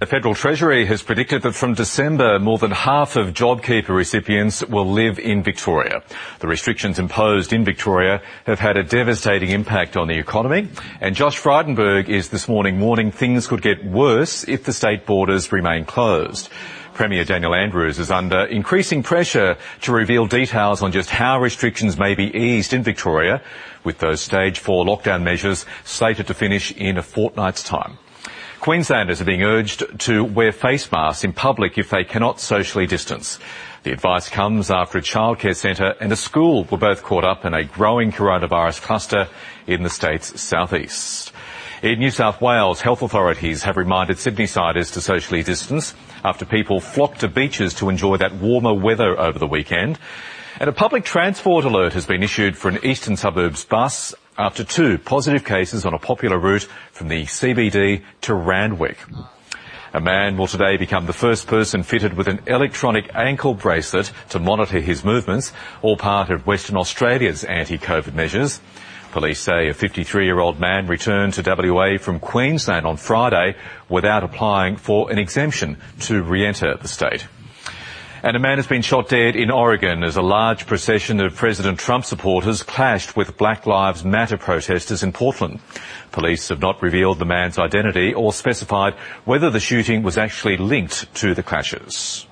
Federal Treasury has predicted that from December, more than half of JobKeeper recipients will live in Victoria. The restrictions imposed in Victoria have had a devastating impact on the economy, and Josh Frydenberg is this morning warning things could get worse if the state borders remain closed. Premier Daniel Andrews is under increasing pressure to reveal details on just how restrictions may be eased in Victoria, with those Stage 4 lockdown measures slated to finish in a fortnight's time. Queenslanders are being urged to wear face masks in public if they cannot socially distance. The advice comes after a childcare centre and a school were both caught up in a growing coronavirus cluster in the state's southeast. In New South Wales, health authorities have reminded Sydney-siders to socially distance after people flocked to beaches to enjoy that warmer weather over the weekend. And a public transport alert has been issued for an eastern suburbs bus after 2 positive cases on a popular route from the CBD to Randwick. A man will today become the first person fitted with an electronic ankle bracelet to monitor his movements, all part of Western Australia's anti-COVID measures. Police say a 53-year-old man returned to WA from Queensland on Friday without applying for an exemption to re-enter the state. And a man has been shot dead in Oregon as a large procession of President Trump supporters clashed with Black Lives Matter protesters in Portland. Police have not revealed the man's identity or specified whether the shooting was actually linked to the clashes.